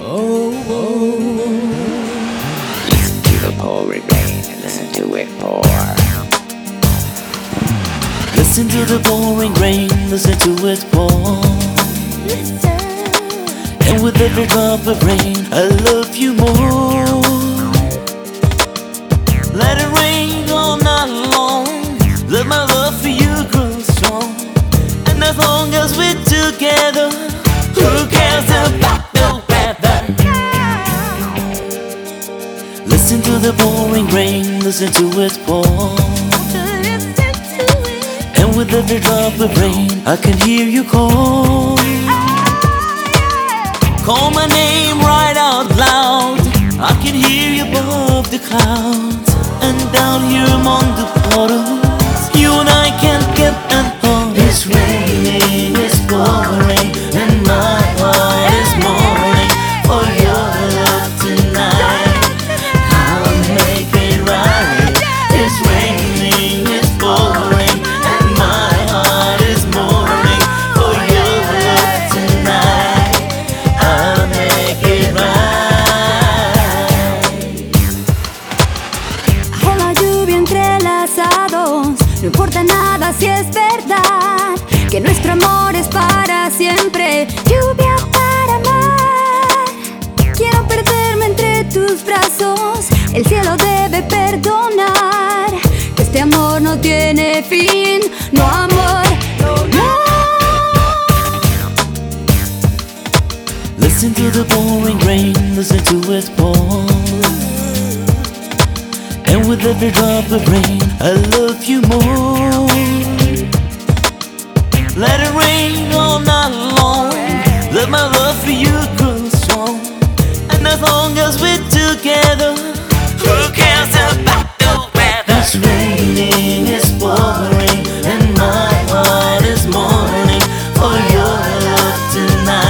Listen to the pouring rain, listen to it pour. Listen to the pouring rain, listen to it pour. And with every drop of rain, I love you more. Let it rain all night long. Let my love for you grow strong. And as long as we're together, who cares about the weather? Listen to the pouring rain, listen to it pour. And with every drop of rain, I can hear you call. Call my name right out loud. I can hear you above the clouds. And down here among the puddles, you and I can't get an hold. It's raining, it's pouring, and my heart is mourning for your love tonight. I'll make it right. It's raining, it's pouring, and my heart is mourning for your love tonight. I'll make it right. Bajo la lluvia entrelazados, no importa nada si es verdad que nuestro amor es para siempre. Lluvia para amar. Quiero perderme entre tus brazos. El cielo debe perdonar que este amor no tiene fin. No, amor, no. Listen to the pouring rain, listen to it pour. And with every drop of rain, I love you more. Let it rain all night long. Let my love for you grow strong. And as long as we're together, who cares about the weather? It's raining, it's pouring, and my heart is mourning for your love tonight.